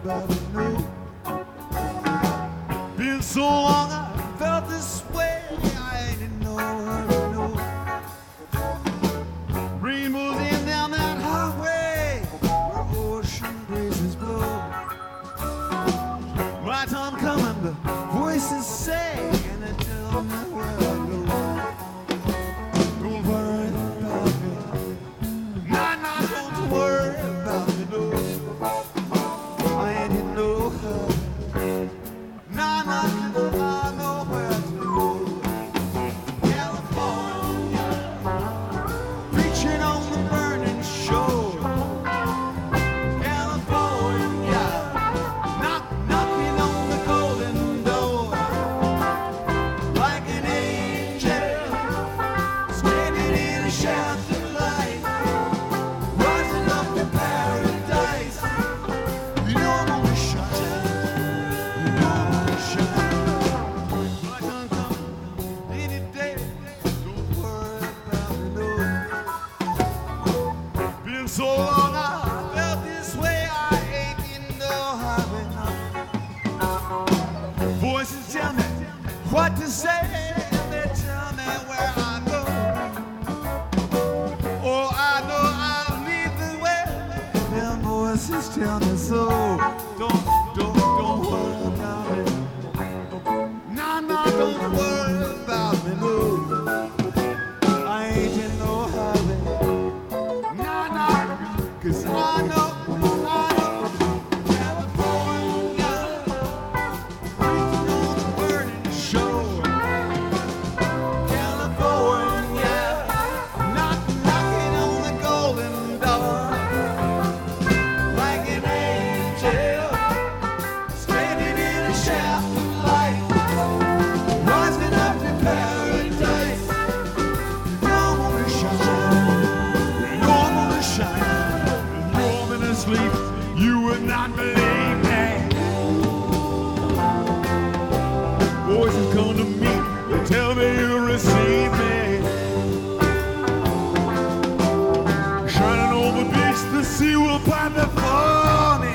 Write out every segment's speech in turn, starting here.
about it, no. Been so long I felt this way. I ain't in no hurry, no. Rainbows in down that highway where ocean breezes blow. My time coming, the voices say, and they tell me where I go. Don't worry about me. Nah, nah, don't worry about me, no. I ain't in no hurry. Nah, nah, I know where to go. California, preaching on the burning shore. California, knocking on the golden door. Like an angel, standing in a shaft of light, rising up to paradise. You know I'm gonna shine. You know I'm gonna shine. My time coming any day. Don't worry about me, no. Been so long I felt this way. I ain't in no hurry now. Voices tell me what to say. They tell me where I go. Oh, I know I'll lead the way. Them voices tell me so. Don't worry about it. Nah, nah, don't worry about me, no. I ain't in no hurry. Nah, nah, 'cause I know. California, preaching on the burning shore. California, knocking on the golden door. Like an angel, standing in a shaft of light, rising up to paradise. You know I'm gonna shine. You know I'm gonna shine. You know I'm gonna sleep. You would not believe me. Voices come to me. They tell me you receive me. Shining on the beach, the sea will part before me.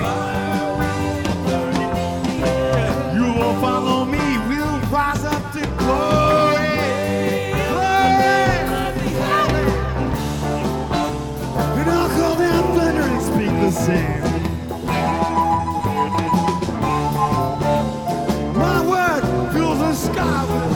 You will follow me, we'll rise up to glory. Glory! And I'll call down thunder and speak the same. My word fills the sky with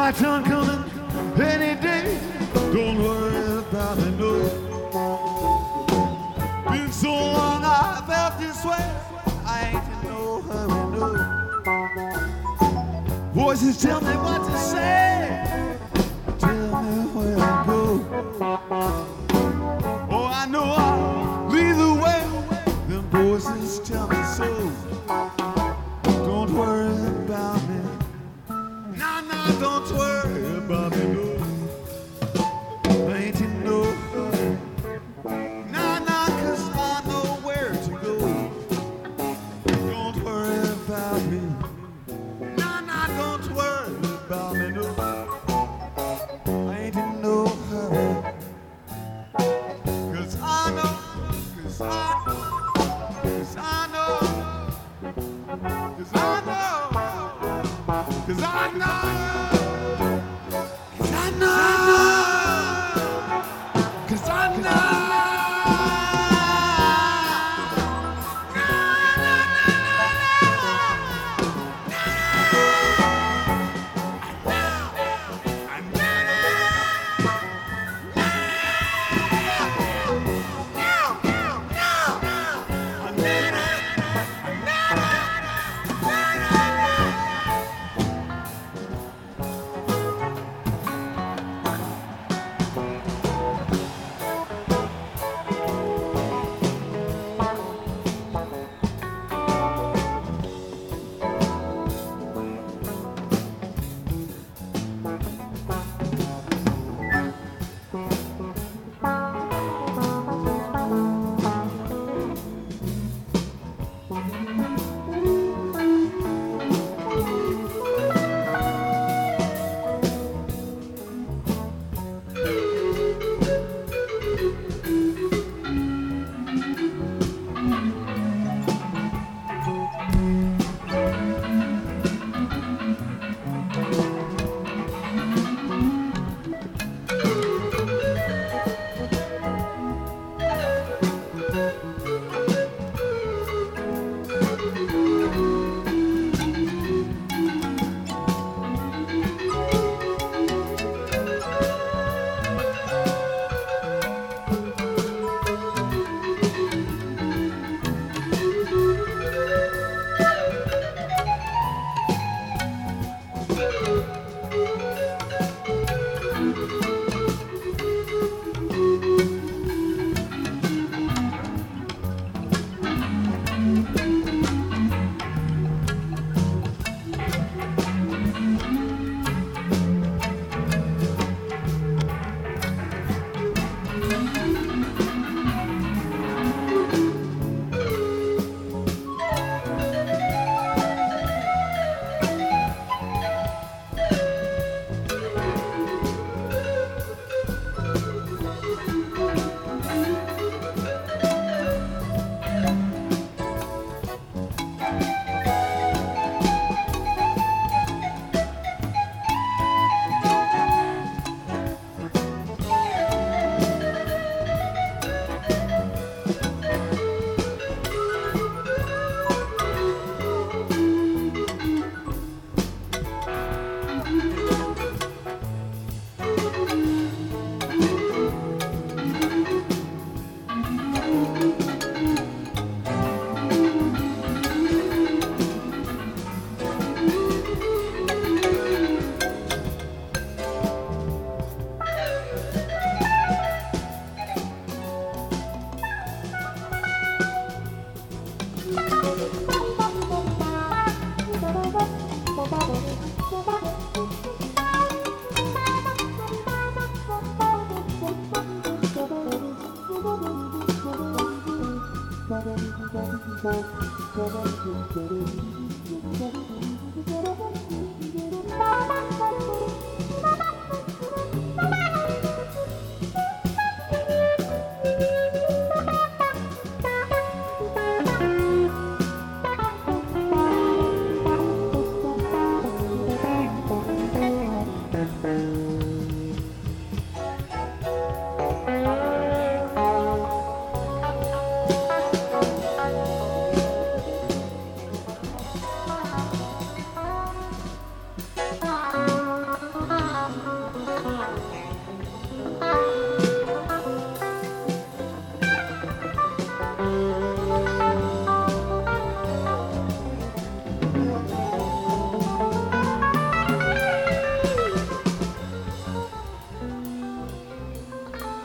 my turn coming any day. Don't worry about me, no. Been so long I felt this way. I ain't in no hurry, no. Voices tell me what to say, tell me where to go. Oh, I know I'll lead the way. Them voices tell me so. Don't worry about me. Nah, nah, don't worry about me, no. I ain't in no hurry. Nah, nah, 'cause I know where to go. Don't worry about me. Nah, nah, don't worry about me, no. I ain't in no hurry. 'Cause I know, 'cause I know, 'cause I know, 'cause I know, 'cause I know, 'cause I know, 'cause I know.